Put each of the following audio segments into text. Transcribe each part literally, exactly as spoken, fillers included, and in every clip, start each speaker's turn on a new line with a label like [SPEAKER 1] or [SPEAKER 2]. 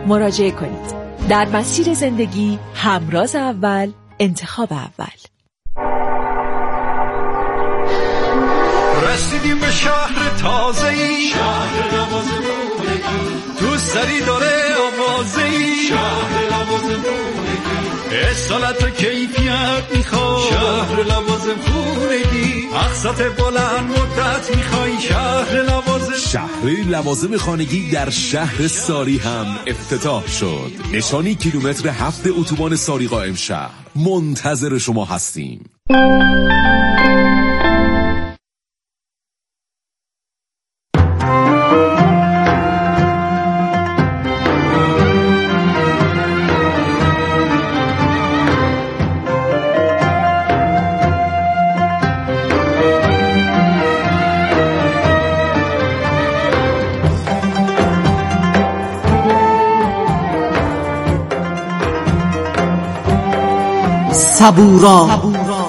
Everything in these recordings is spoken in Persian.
[SPEAKER 1] مراجعه کنید. در مسیر زندگی همراز اول، انتخاب اول.
[SPEAKER 2] رسیدیم به شهر تازه‌ای، شهر لوازم دوست داری داره آوازه‌ای، شهر لوازم اصالت و کیفیت میخوای، شهر لوازم خونگی اقساط بلند مدت میخوای، شهر لوازم.
[SPEAKER 3] شهر لوازم خانگی در شهر ساری هم افتتاح شد. نشانی کیلومتر هفت اتوبان ساری قائم شهر. منتظر شما هستیم.
[SPEAKER 4] صبورا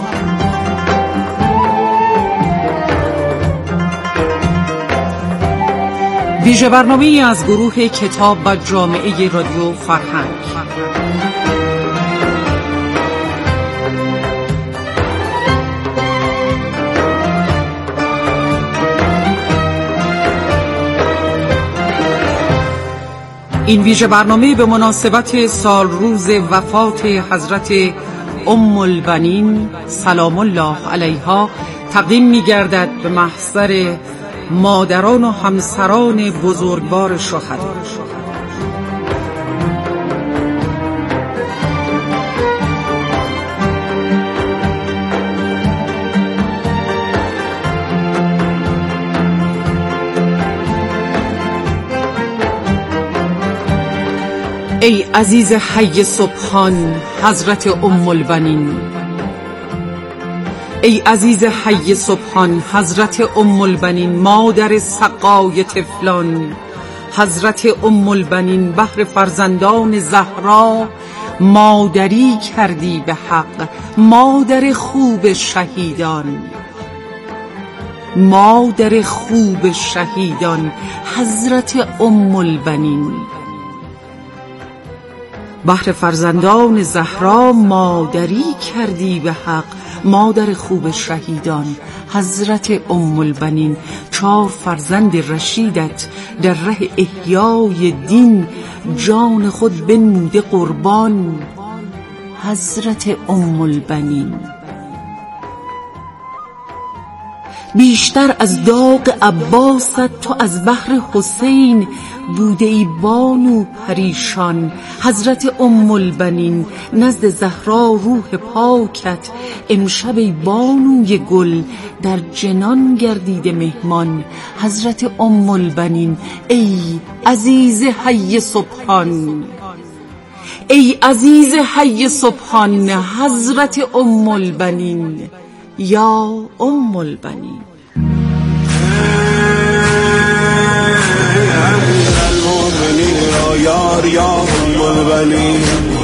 [SPEAKER 4] ویژه برنامه‌ای از گروه کتاب و جامعه رادیو فرهنگ. این ویژه برنامه به مناسبت سال روز وفات حضرت ام البنین سلام الله علیها تقدیم می گردد به محضر مادران و همسران بزرگوار شهدا. ای عزیز حی سبحان حضرت ام البنین، ای عزیز حی سبحان حضرت ام البنین، مادر سقای طفلان حضرت ام البنین، بهر فرزندان زهرا مادری کردی به حق، مادر خوب شهیدان، مادر خوب شهیدان حضرت ام البنین، بهر فرزندان زهرا مادری کردی به حق، مادر خوب شهیدان حضرت ام البنین. چهار فرزند رشیدت در ره احیای دین جان خود بنموده قربان حضرت ام البنین. بیشتر از داغ عباست تو از بحر حسین بوده ای بانو پریشان حضرت ام البنین. نزد زهرا روح پاکت امشب ای بانوی گل در جنان گردیده مهمان حضرت ام البنین. ای عزیز حی سبحان، ای عزیز حی سبحان حضرت ام البنین، یا ام البنین.
[SPEAKER 5] یار یا ام البنین،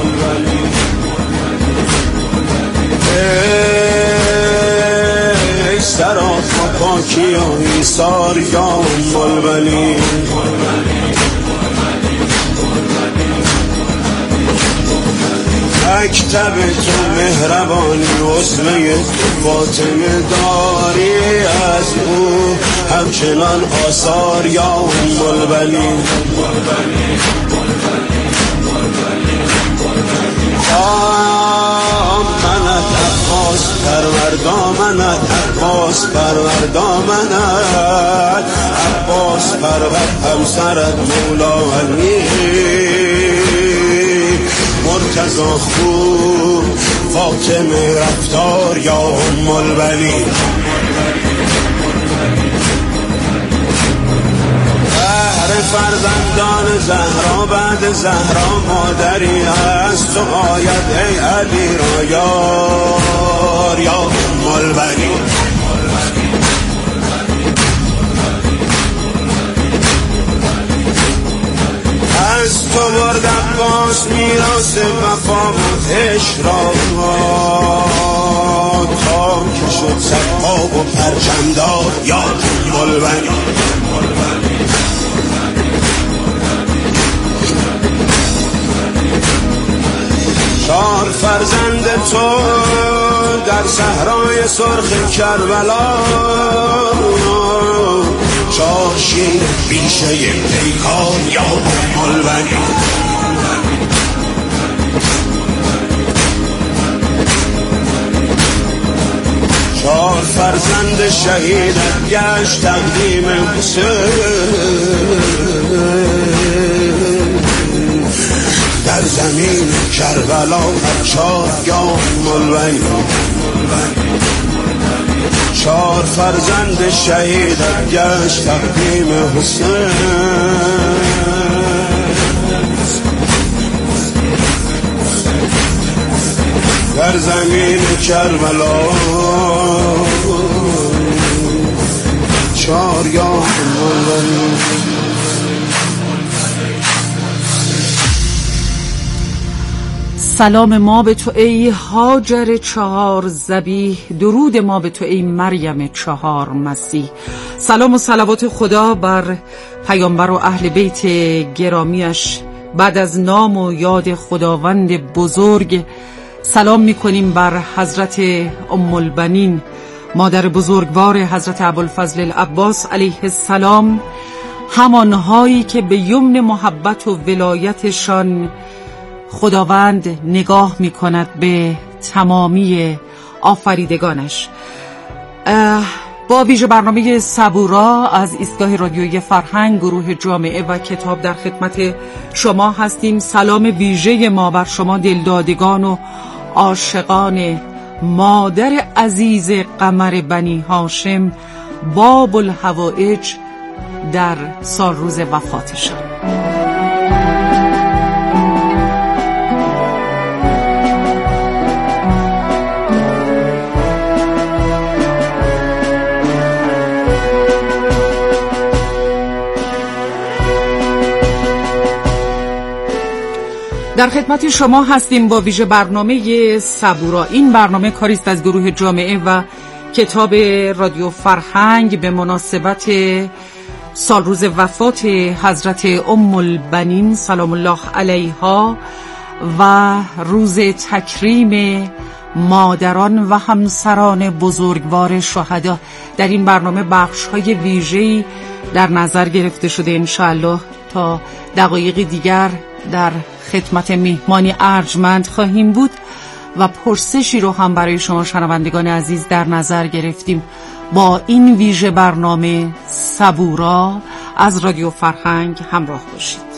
[SPEAKER 5] ای سراف و پاکی و ایثار یا ام البنین. مکتب تو مهربانی عظمه فاطمه داری، از او همچنان آثار یا ام البنین. منت عباس پروردا، منت عباس پروردا، منت عباس پرورد همسرت مولا علی مرتضی خوب فاطمه رفتار یا ام البنین. بهر فرزندان زهرا بعد زهرا مادری هست، تو آید ای علی را یار یا ام البنین. از تو برد عباس میراث وفا و عشق را، تا که شد سقا و پرچمدار یا ام البنین. چهار فرزند تو در صحرای سرخ کربلا، چهار شیر بیشه پیکان یا ملبنی. چهار فرزند شهیدت گشت تقدیم حسین در زمین کربلا، چهار گام ملبنی. چهار فرزند شهیدت گشت تقدیم حسین در زمین کربلا، چهار گام ملبنی.
[SPEAKER 4] سلام ما به تو ای هاجر چهار ذبیح، درود ما به تو ای مریم چهار مسیح. سلام و صلوات خدا بر پیامبر و اهل بیت گرامیش. بعد از نام و یاد خداوند بزرگ سلام میکنیم بر حضرت ام البنین، مادر بزرگوار حضرت ابوالفضل العباس علیه السلام، همانهایی که به یمن محبت و ولایتشان خداوند نگاه می کند به تمامی آفریدگانش. با ویژه برنامه صبورا از ایستگاه رادیویی فرهنگ، گروه جامعه و کتاب در خدمت شما هستیم. سلام ویژه ما بر شما دلدادگان و عاشقان مادر عزیز قمر بنی هاشم، باب الحوائج در سال روز وفاتشان. در خدمت شما هستیم با ویژه برنامه صبورا. این برنامه کاری است از گروه جامعه و کتاب رادیو فرهنگ به مناسبت سال روز وفات حضرت ام البنین سلام الله علیها و روز تکریم مادران و همسران بزرگوار شهدا. در این برنامه بخش‌های ویژه‌ای در نظر گرفته شده. انشاءالله تا دقایق دیگر در خدمت مهمانی ارجمند خواهیم بود و پرسشی رو هم برای شما شنوندگان عزیز در نظر گرفتیم. با این ویژه برنامه صبورا از رادیو فرهنگ همراه باشید.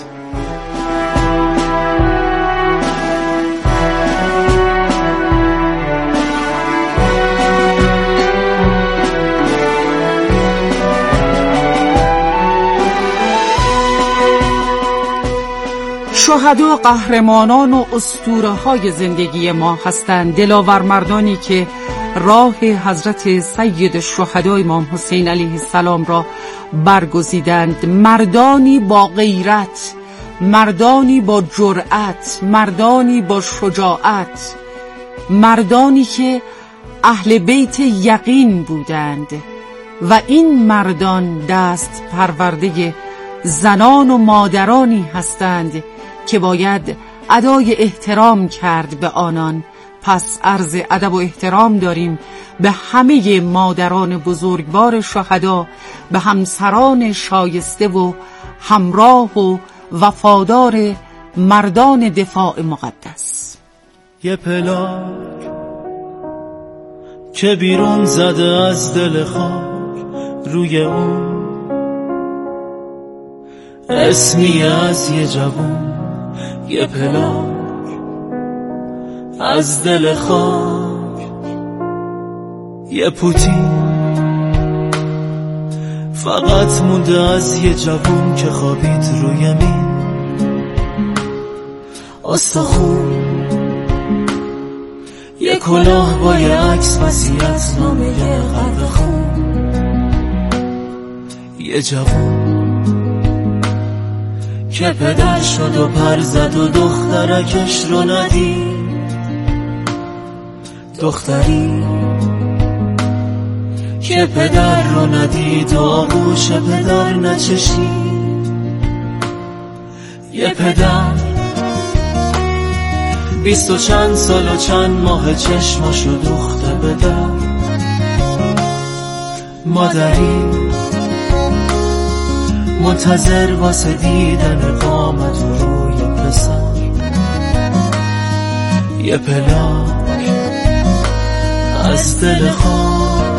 [SPEAKER 4] شهدا قهرمانان و اسطوره های زندگی ما هستند. دلاور مردانی که راه حضرت سید الشهدا امام حسین علیه السلام را برگزیدند. مردانی با غیرت، مردانی با جرأت، مردانی با شجاعت، مردانی که اهل بیت یقین بودند و این مردان دست پرورده زنان و مادرانی هستند که باید ادای احترام کرد به آنان. پس عرض ادب و احترام داریم به همه مادران بزرگوار شهدا، به همسران شایسته و همراه و وفادار مردان دفاع مقدس.
[SPEAKER 6] یه پلاک که بیرون زده از دل خاک، روی اون اسمی از یه جوون. یه پلاک از دل خاک، یه پوتی فقط مونده از یه جوون که خوابید روی مین آستخون. یه کلاه با یه عکس وصیت نامه یه قدر خون. یه جوون که پدر شد و پر زد و دخترکش رو ندید. دختری که پدر رو ندید و آغوش پدر نچشید. یه پدر بیست و چند سال و چند ماه چشماشو دوخته بدم. مادری منتظر واسه دیدن قامت روی پسر، یه پلاک از دل خاک.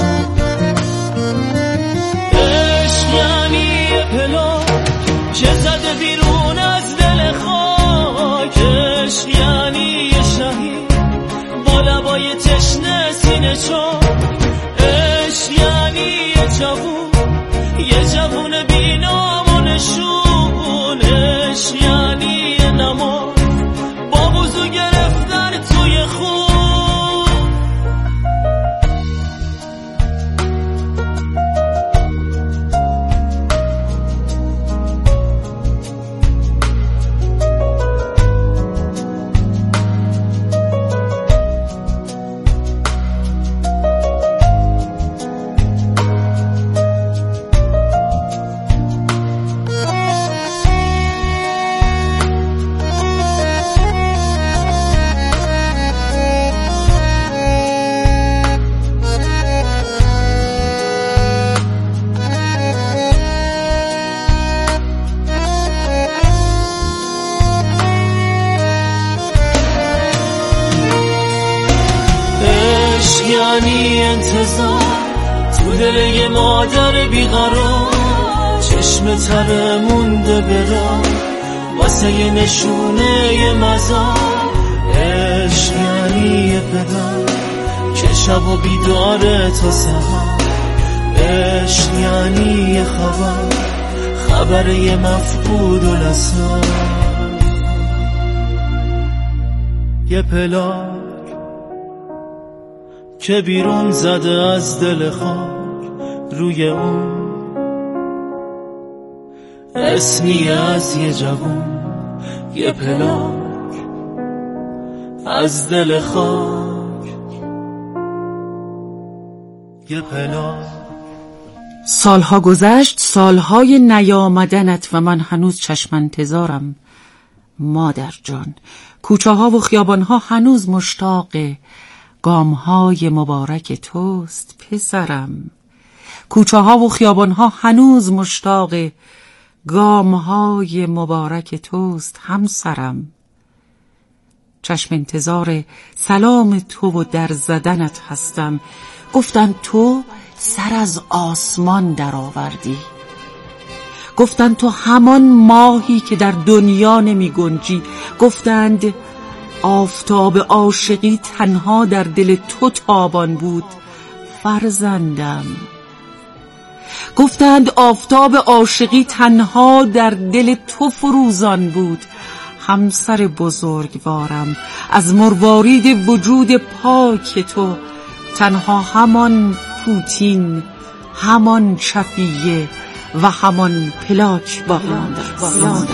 [SPEAKER 6] عشق یعنی یه پلاک که زده بیرون از دل خاک. عشق یعنی یه شهید با لبای تشنه سینه چاک. عشق یعنی یه جوون، یه جوون بینامون شون. عشق یعنی یه نماز با وضو گرفتن توی خون. یعنی انتظار تو دل یه مادر بیقرار، چشم تره مونده برا واسه یه نشونه یه مزار. عشق یعنی یه پدر که شب و بیداره تا سهر. عشق یعنی یه خبر، خبر یه مفقود و لسان. یه پلاک که بیرون زده از دل خاک، روی اون اسمی از یه جوون. یه پلاک از دل خاک، یه پلاک.
[SPEAKER 4] سالها گذشت، سالهای نیامدنت و من هنوز چشم انتظارم مادر جان. کوچه ها و خیابان ها هنوز مشتاق گامهای مبارک توست پسرم. کوچه ها و خیابان ها هنوز مشتاق گامهای مبارک توست همسرم. چشم انتظار سلام تو و در زدنت هستم. گفتن تو سر از آسمان در آوردی، گفتن تو همان ماهی که در دنیا نمی گنجی. گفتند آفتاب عاشقی تنها در دل تو تابان بود فرزندم. گفتند آفتاب عاشقی تنها در دل تو فروزان بود همسر بزرگوارم. از مروارید وجود پاک تو تنها همان پوتین، همان چفیه و همان پلاک باقی مانده است.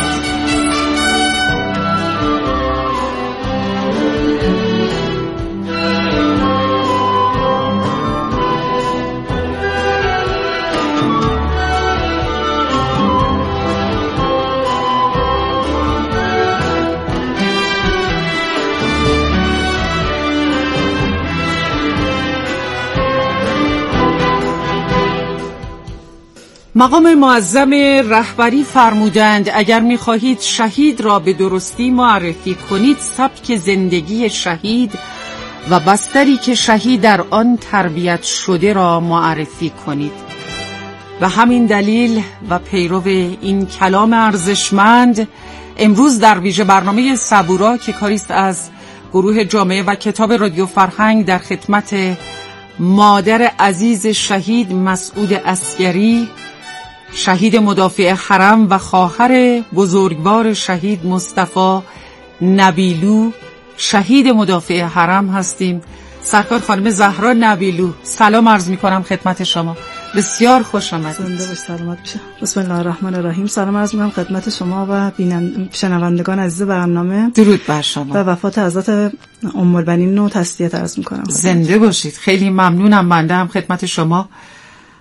[SPEAKER 4] مقام معظم رهبری فرمودند اگر می‌خواهید شهید را به درستی معرفی کنید، سبک زندگی شهید و بستری که شهید در آن تربیت شده را معرفی کنید. و همین دلیل و پیرو این کلام ارزشمند امروز در ویژه برنامه صبورا که کاریست از گروه جامعه و کتاب رادیو فرهنگ در خدمت مادر عزیز شهید مسعود عسگری، شهید مدافع حرم و خواهر بزرگوار شهید مصطفی نبیلو، شهید مدافع حرم هستیم. سرکار خانم زهرا نبیلو، سلام عرض می کنم خدمت شما. بسیار خوش آمدید.
[SPEAKER 7] زنده باش، سلامت بشه. بسم الله الرحمن الرحیم. سلام عرض می‌کنم خدمت شما و شنوندگان عزیز برنامه.
[SPEAKER 4] درود بر شما.
[SPEAKER 7] و وفات حضرت ام البنین رو تسلیت عرض می‌کنم.
[SPEAKER 4] زنده باشید. خیلی ممنونم. بنده هم خدمت شما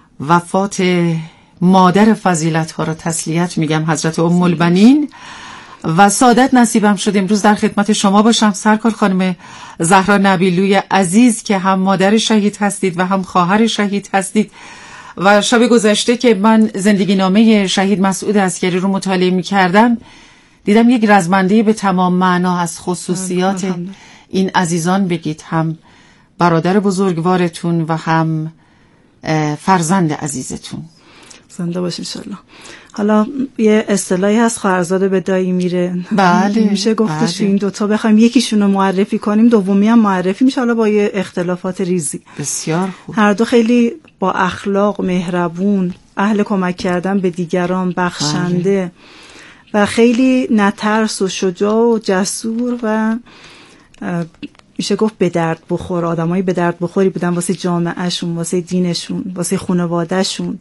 [SPEAKER 4] وفات مادر فضیلت ها را تسلیت میگم، حضرت ام البنین. و سعادت نصیبم شد امروز در خدمت شما باشم سرکار خانم زهرا نبیلوی عزیز که هم مادر شهید هستید و هم خواهر شهید هستید. و شب گذشته که من زندگی نامه شهید مسعود عسکری رو مطالعه می کردم دیدم یک رزمنده به تمام معنا از خصوصیات این عزیزان بگید، هم برادر بزرگوارتون و هم فرزند عزیزتون.
[SPEAKER 7] زنده باشین انشالله. حالا یه اصطلاحی هست خواهرزاده به دایی میره.
[SPEAKER 4] بله
[SPEAKER 7] میشه گفتش
[SPEAKER 4] بله.
[SPEAKER 7] این دوتا بخوایم یکیشون رو معرفی کنیم دومی هم معرفی میشه، حالا با یه اختلافات ریزی.
[SPEAKER 4] بسیار خوب.
[SPEAKER 7] هر دو خیلی با اخلاق، مهربون، اهل کمک کردن به دیگران، بخشنده بله. و خیلی نترس و شجاع و جسور و میشه گفت به درد بخور، آدمایی به درد بخوری بودن واسه جامعهشون، واسه دینشون، واسه خانوادهشون.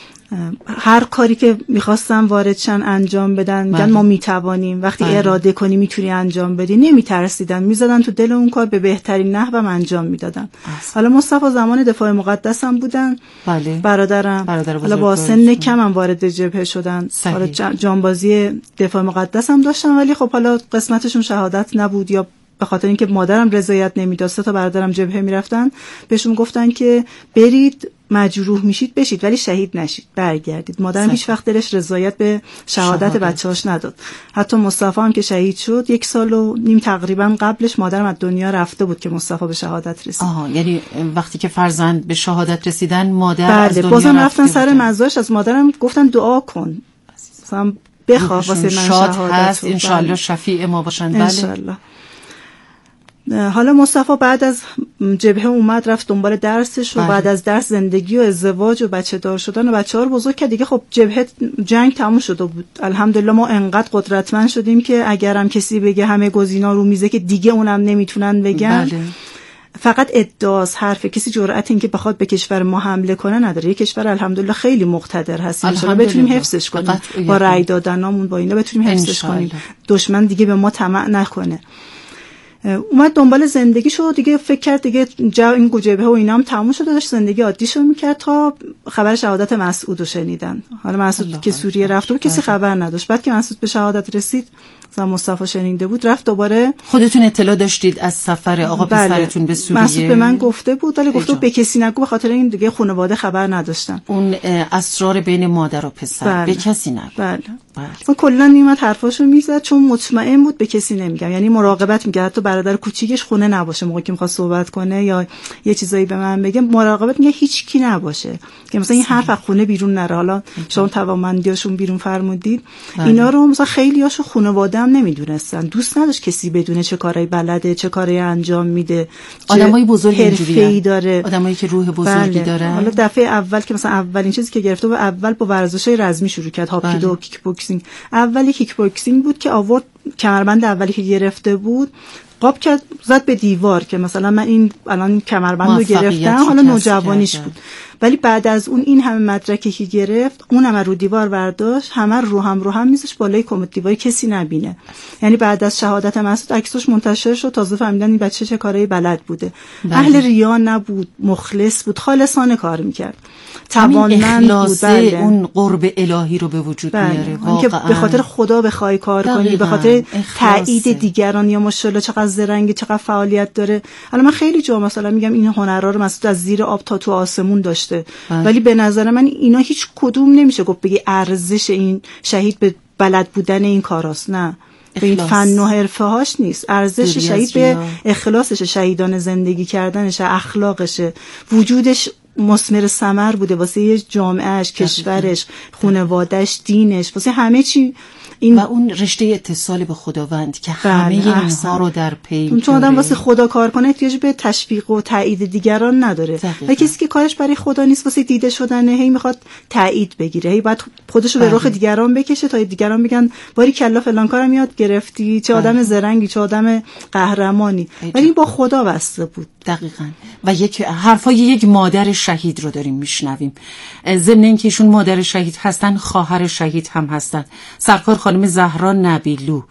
[SPEAKER 7] هر کاری که میخواستن واردشن انجام بدن میگن ما میتوانیم، وقتی بله. اراده کنی میتونی انجام بدی. نمیترسیدن، میزدن تو دل اون کار، به بهترین نحو انجام میدادن. حالا مصطفی زمان دفاع مقدس هم بودن بله. برادرم برادر حالا با سن کم هم وارد جبهه شدن، حالا جانبازی دفاع مقدس هم داشتن، ولی خب حالا قسمتشون شهادت نبود یا به خاطر اینکه مادرم رضایت نمیداد، سه تا برادرم جبهه میرفتن، بهشون گفتن که برید مجروح میشید بشید ولی شهید نشید، برگردید. مادرم هیچ وقت دلش رضایت به شهادت, شهادت. بچه‌هاش نداد. حتی مصطفی هم که شهید شد یک سال و نیم تقریبا قبلش مادرم از دنیا رفته بود که مصطفی به شهادت رسید.
[SPEAKER 4] آها، یعنی وقتی که فرزند به شهادت رسیدن مادر
[SPEAKER 7] بله.
[SPEAKER 4] از دنیا
[SPEAKER 7] بازم
[SPEAKER 4] رفته
[SPEAKER 7] رفتن سر مزارش، از مادرم گفتن دعا کن مثلا بخواه واسه من
[SPEAKER 4] شهادت
[SPEAKER 7] هست
[SPEAKER 4] ان شاء الله شفیع ما باشن. بله ان
[SPEAKER 7] شاء الله. حالا مصطفی بعد از جبهه اومد رفت دنبال درسش و بله. بعد از درس زندگی و ازدواج و بچه دار شدن و بچه ها رو بزرگ کرد دیگه. خب جبهه جنگ تموم شده بود، الحمدلله ما انقدر قدرتمند شدیم که اگرم کسی بگه همه گزینا رو میزه که دیگه اونم نمیتونن بگن. بله. فقط ادعاست، حرف کسی جرأت این که بخواد به کشور ما حمله کنه نداره. یه کشور الحمدلله خیلی مقتدر هست، ان شاءالله بتونیم حفظش کنیم با رأی دادنامون، با اینا بتونیم حفظش کنیم، دشمن دیگه به ما طمع نکنه. اومد دنبال زندگی شد دیگه، فکر کرد دیگه جا این جبهه و اینا هم تموم شده، داشت زندگی عادیشو میکرد تا خبر شهادت مسعود رو شنیدن. حالا مسعود که سوریه رفته بود کسی خبر نداشت. بعد که مسعود به شهادت رسید مثلا مصطفی شنیده بود، رفت دوباره.
[SPEAKER 4] خودتون اطلاع داشتید از سفر آقا بله. پسرتون به سوریه؟
[SPEAKER 7] مسعود به من گفته بود ولی گفته بود به کسی نگو، به خاطر این دیگه خانواده خبر نداشتن.
[SPEAKER 4] اون اسرار بین مادر و پسر بله. به کسی نگو.
[SPEAKER 7] بله بله. کلا میومد حرفاشو میزد چون مطمئن بود به کسی نمیگم، یعنی مراقبت میکرد حتی برادر کوچیکش خونه نباشه موقعی که میخواد صحبت کنه یا یه چیزایی به من بگه، مراقبت میگه هیچ کی نباشه که مثلا این حرف از خونه بیرون نره. حالا شما توانمندیاشون بیرون فرمودید بله. اینا رو مثلا خیلیاشو خانواده هم نمیدونستن، دوست نداشت کسی بدونه چه کارایی بلده، چه کاری انجام میده.
[SPEAKER 4] آدمای بزرگ
[SPEAKER 7] اینجوریه داره،
[SPEAKER 4] آدمایی که روح بزرگی
[SPEAKER 7] بله.
[SPEAKER 4] داره.
[SPEAKER 7] حالا دفعه اول که مثلا اولین چیزی که گرفته بود اول با ورزشای رزمی شروع کرد، هاپکیدو بله. کیک بوکسینگ. اولی کیک بوکسینگ بود که آورد کمربند اولی که گرفته بود قاب کرد زد به دیوار که مثلا من این الان کمربند رو گرفتم، حالا نوجوانیش بود. ولی بعد از اون این همه مدرکی که گرفت اون هم رو دیوار برداشت، همه رو هم رو هم میزش بالای کمد دیواری کسی نبینه. یعنی بعد از شهادت مسعود عکسش منتشر شد، تازه فهمیدن این بچه چه کارایی بلد بوده. بله. اهل ریا نبود، مخلص بود، خالصانه کار میکرد، توانمند بود.
[SPEAKER 4] بله. اون قرب الهی رو به وجود
[SPEAKER 7] بله.
[SPEAKER 4] میاره
[SPEAKER 7] واقعا. به خاطر خدا بخوای کار دقیقا. کنی، به خاطر تایید دیگران یا ماشاءالله چقدر زرنگ، چقدر فعالیت داره. الان من خیلی جا مثلا میگم این هنرها رو مسعود از زیر آب تا تو آسمون داشته بله. ولی به نظر من اینا هیچ کدوم نمیشه گفت بگی ارزش این شهید به بلد بودن این کاراست، نه به این فن و حرفه هاش نیست. ارزش شهید به اخلاصش، شهیدان زندگی کردنش، اخلاقشه، وجودش مثمر ثمر بوده واسه یه جامعهش، کشورش، خانوادهش، دینش، واسه همه چی.
[SPEAKER 4] این و اون رشته اتصال به خداوند که همه اینها رو در پی
[SPEAKER 7] چون آدم واسه خدا کار کنه احتیاج به تشویق و تایید دیگران نداره. و کسی که کارش برای خدا نیست، واسه دیده شدنه، هی میخواد تایید بگیره، هی بعد خودشو به رخ دیگران بکشه تا دیگران بگن باری کلا فلان کارم یاد گرفتی، چه آدم زرنگی، چه آدم قهرمانی. ولی با خدا بسته بود.
[SPEAKER 4] دقیقاً. و یک حرفای یک مادر شهید رو داریم میشنویم. ضمن اینکه ایشون مادر شهید هستن، خواهر شهید هم هستن. سرکار خانم زهرا نبیلو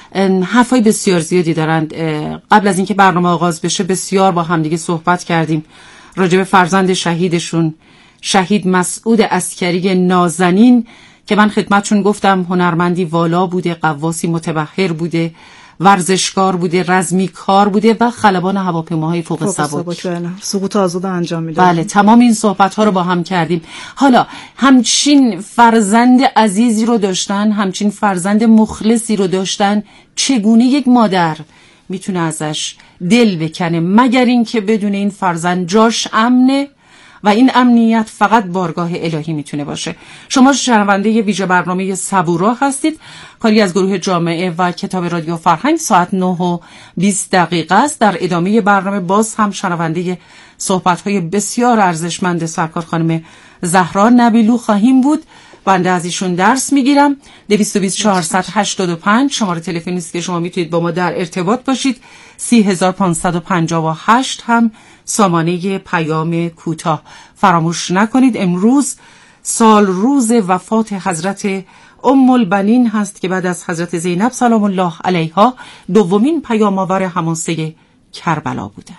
[SPEAKER 4] حرفای بسیار زیادی دارند. قبل از اینکه برنامه آغاز بشه بسیار با همدیگه صحبت کردیم راجع به فرزند شهیدشون، شهید مسعود عسکری نازنین که من خدمتشون گفتم هنرمندی والا بوده، قواسی متبحر بوده، ورزشکار بوده، رزمیکار بوده و خلبان هواپیماهای فوق سبک.
[SPEAKER 7] بله. سقوط آزاد انجام میده.
[SPEAKER 4] بله، تمام این صحبت ها رو با هم کردیم. حالا همچین فرزند عزیزی رو داشتن، همچین فرزند مخلصی رو داشتن، چگونه یک مادر میتونه ازش دل بکنه مگر این که بدون این فرزند جاش امنه و این امنیت فقط بارگاه الهی میتونه باشه. شما شنونده ویژه برنامه صبورا هستید، کاری از گروه جامعه و کتاب رادیو فرهنگ. ساعت نه و بیست دقیقه است. در ادامه برنامه باز هم شنونده صحبت‌های بسیار ارزشمند سرکار خانم زهرا نبیلو خواهیم بود. بنده از ایشون درس میگیرم. دویست و بیست چهارصد و هشتاد و پنج شماره تلفنی است که شما میتونید با ما در ارتباط باشید. سی هزار و پانصد و پنجاه و هشت هم سامانه پیام کوتاه. فراموش نکنید امروز سال روز وفات حضرت ام البنین هست که بعد از حضرت زینب سلام الله علیها دومین پیام آور حماسه کربلا بودند.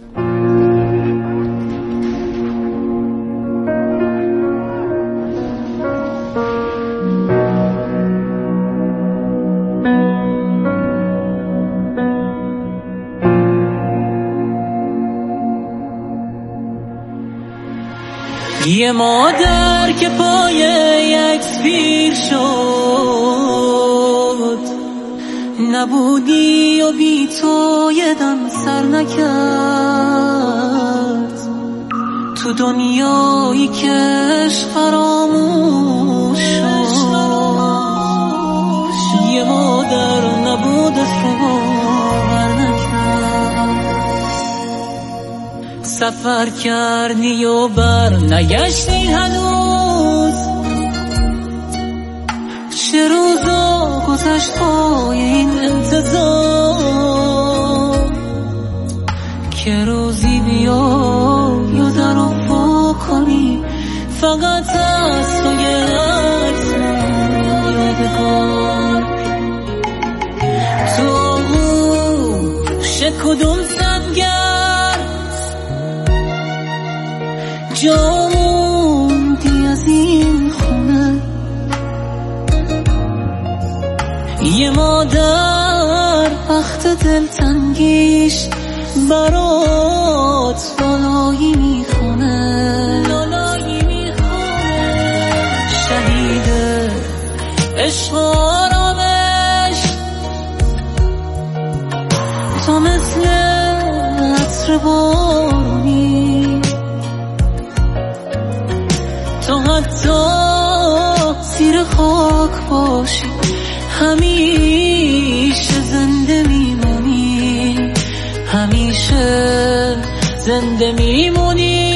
[SPEAKER 6] یه مادر که پای یک پیر شد، نبودی و بی تو یه دم سر نکرد، تو دنیایی کش فراموش شد. یه مادر نبود رو بر نکرد، سفر کردی و بر نگشتی هنوز، چه روزا گذشت پای این انتظار، که روزی بیا یا در رو پا کنی فقط از تو یه عکس یادگار. تو آغوش کدوم سنگرد جا موندی از این خونه، یه مادر وقت دلتنگیش برات لالایی میخونه، لالایی میخونه. شهید عشق آرامش تو مثل عطر بارونی، تو حتی زیر خاک باشی همیشه زنده میمونی، همیشه زنده میمونی.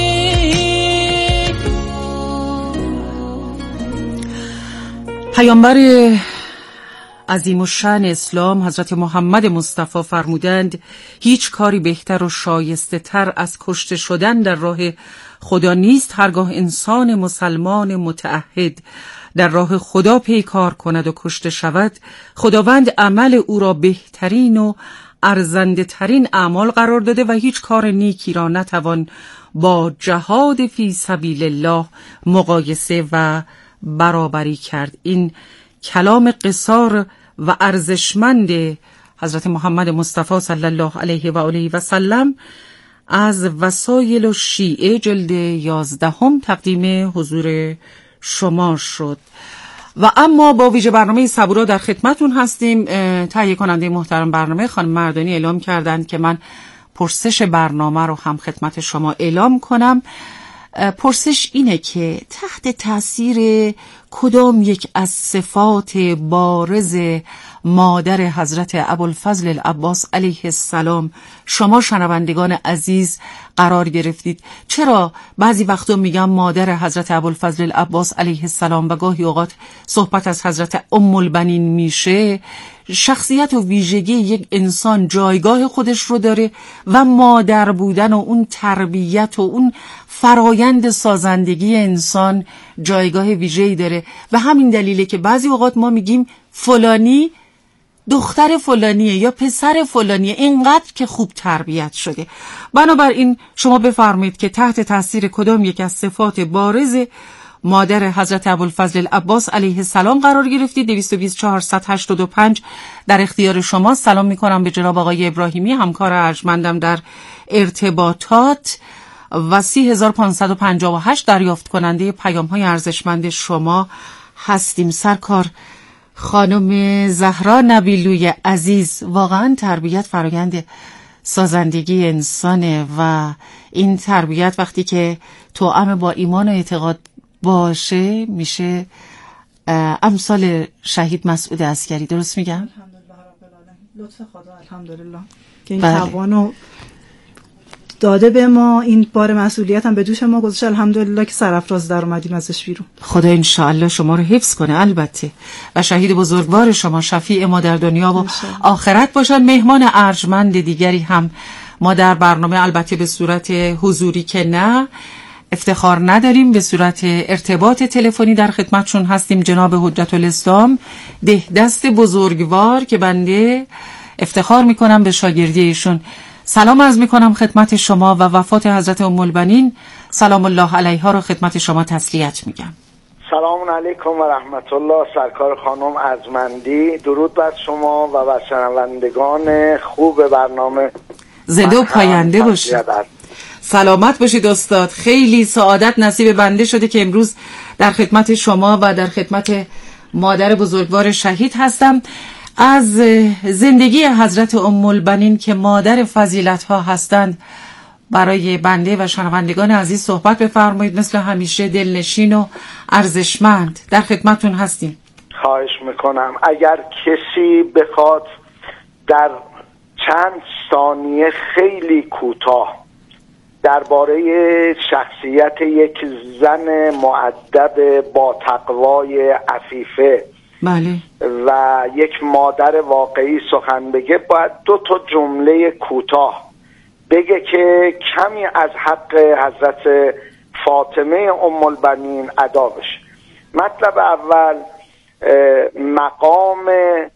[SPEAKER 4] پیامبر عظیم الشأن اسلام حضرت محمد مصطفی فرمودند هیچ کاری بهتر و شایسته تر از کشته شدن در راه خدا نیست. هرگاه انسان مسلمان متعهد در راه خدا پیکار کند و کشته شود، خداوند عمل او را بهترین و ارزنده ترین اعمال قرار داده و هیچ کار نیکی را نتوان با جهاد فی سبیل الله مقایسه و برابری کرد. این کلام قصار و ارزشمند حضرت محمد مصطفی صلی الله علیه و آله و سلم از وسایل و شیعه جلد یازدهم تقدیم حضور شما شد. و اما با ویژه برنامه صبورا در خدمتون هستیم. تهیه کننده محترم برنامه خانم مردانی اعلام کردند که من پرسش برنامه رو هم خدمت شما اعلام کنم. پرسش اینه که تحت تاثیر کدام یک از صفات بارز مادر حضرت ابوالفضل العباس علیه السلام شما شنوندگان عزیز قرار گرفتید؟ چرا بعضی وقتا میگم مادر حضرت ابوالفضل العباس علیه السلام و گاهی اوقات صحبت از حضرت ام البنین میشه؟ شخصیت و ویژگی یک انسان جایگاه خودش رو داره و مادر بودن و اون تربیت و اون فرایند سازندگی انسان جایگاه ویژه‌ای داره و همین دلیله که بعضی اوقات ما میگیم فلانی دختر فلانیه یا پسر فلانیه اینقدر که خوب تربیت شده. بنابراین شما بفرمایید که تحت تاثیر کدام یک از صفات بارز مادر حضرت ابوالفضل العباس علیه السلام قرار گرفتید. دویست و بیست چهارصد و هشتاد و پنج در اختیار شما. سلام میکنم به جناب آقای ابراهیمی، همکار ارجمندم در ارتباطات، و سی هزار و پانصد و پنجاه و هشت دریافت کننده پیام های ارزشمند شما هستیم. سرکار خانم زهرا نبیلوی عزیز، واقعا تربیت فرایند سازندگی انسانه و این تربیت وقتی که توأم با ایمان و اعتقاد باشه میشه امثال شهید مسعود عسکری. درست میگم؟
[SPEAKER 7] الحمدلله رب العالمین. لطف خدا الحمدلله که این توانو داده به ما، این بار مسئولیت هم به دوش ما گذاشته. الحمدلله که سرافراز در اومدیم ازش بیرون. خدا
[SPEAKER 4] انشاءالله شما رو حفظ کنه البته و شهید بزرگوار شما شفیع ما در دنیا و آخرت باشن. مهمان ارجمند دیگری هم ما در برنامه، البته به صورت حضوری که نه، افتخار نداریم، به صورت ارتباط تلفنی در خدمتشون هستیم. جناب حجت الاسلام دهدست بزرگوار که بنده افتخار میکنم به شاگردی ایشون. سلام عرض میکنم خدمت شما و وفات حضرت ام البنین سلام الله علیها رو خدمت شما تسلیت میگم.
[SPEAKER 8] سلام علیکم و رحمت الله. سرکار خانم ارجمندی، درود بر شما و بر شنوندگان خوب برنامه.
[SPEAKER 4] زنده و پاینده باشید. سلامت باشید استاد. خیلی سعادت نصیب بنده شده که امروز در خدمت شما و در خدمت مادر بزرگوار شهید هستم. از زندگی حضرت ام البنین که مادر فضیلت ها هستند برای بنده و شنوندگان عزیز صحبت بفرمایید. مثل همیشه دلنشین و ارزشمند در خدمتون هستیم.
[SPEAKER 8] خواهش میکنم. اگر کسی بخواد در چند ثانیه خیلی کوتاه درباره شخصیت یک زن مؤدب با تقوای عفیفه
[SPEAKER 4] بله.
[SPEAKER 8] و یک مادر واقعی سخن بگه، باید دو تا جمله کوتاه بگه که کمی از حق حضرت فاطمه ام البنین ادا بشه. مطلب اول مقام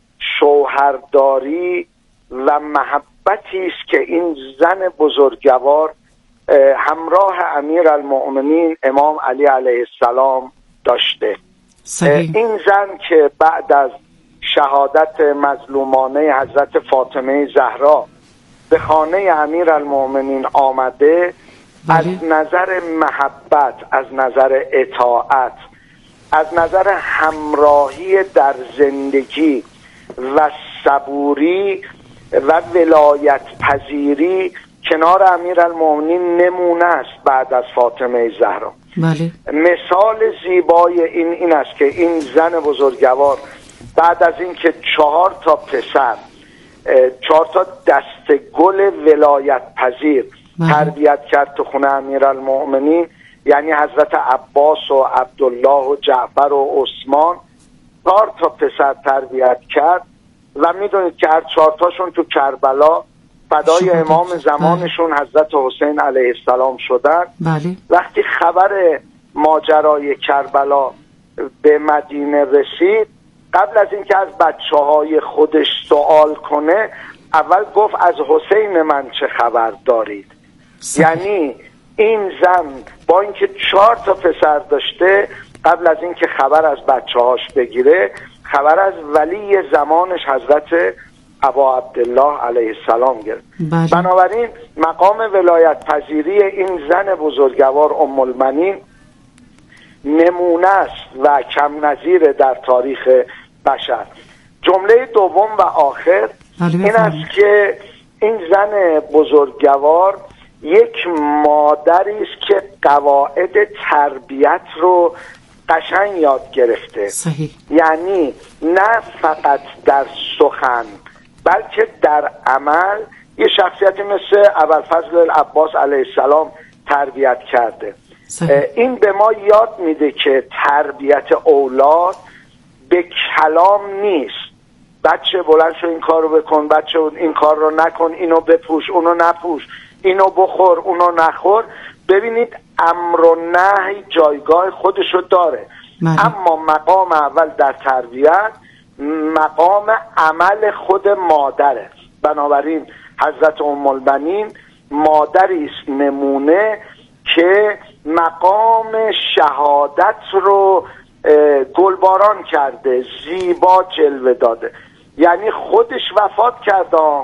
[SPEAKER 8] شوهرداری و محبتی است که این زن بزرگوار همراه امیرالمؤمنین امام علی علیه السلام داشته.
[SPEAKER 4] صحیح.
[SPEAKER 8] این زن که بعد از شهادت مظلومانه حضرت فاطمه زهرا به خانه امیرالمؤمنین آمده، بله. از نظر محبت، از نظر اطاعت، از نظر همراهی در زندگی و صبوری و ولایت پذیری کنار امیرالمؤمنین نمونه است بعد از فاطمه زهرا.
[SPEAKER 4] بله.
[SPEAKER 8] مثال زیبای این این است که این زن بزرگوار بعد از اینکه چهار تا پسر، چهار تا دست گل ولایت پذیر بله. تربیت کرد تو خونه امیرالمؤمنین، یعنی حضرت عباس و عبدالله و جعفر و عثمان، چهار تا پسر تربیت کرد و میدونید که هر چهار تاشون تو کربلا فدای امام زمانشون بله. حضرت حسین علیه السلام شدن.
[SPEAKER 4] بله.
[SPEAKER 8] وقتی خبر ماجرای کربلا به مدینه رسید، قبل از اینکه از بچه های خودش سوال کنه، اول گفت از حسین من چه خبر دارید؟ صحیح. یعنی این زن با اینکه چهار تا پسر داشته، قبل از اینکه خبر از بچه هاش بگیره، خبر از ولی زمانش حضرت ابا عبدالله علیه السلام گرفت.
[SPEAKER 4] بله.
[SPEAKER 8] بنابراین مقام ولایت پذیری این زن بزرگوار ام البنین نمونه است و کم نظیر در تاریخ بشر. جمله دوم و آخر
[SPEAKER 4] بله.
[SPEAKER 8] این است که این زن بزرگوار یک مادری است که قواعد تربیت رو قشنگ یاد گرفته.
[SPEAKER 4] صحیح.
[SPEAKER 8] یعنی نه فقط در سخن بلکه در عمل یه شخصیتی مثل ابوالفضل العباس علیه السلام تربیت کرده.
[SPEAKER 4] صحیح.
[SPEAKER 8] این به ما یاد میده که تربیت اولاد به کلام نیست. بچه بلند شو این کار رو بکن، بچه این کار رو نکن، اینو بپوش اونو نپوش، اینو بخور اونو نخور. ببینید امر و نهی جایگاه خودشو داره.
[SPEAKER 4] مالی.
[SPEAKER 8] اما مقام اول در تربیت مقام عمل خود مادره. بنابراین حضرت ام البنین مادری است نمونه که مقام شهادت رو گلباران کرده، زیبا جلوه داده. یعنی خودش وفات کرده،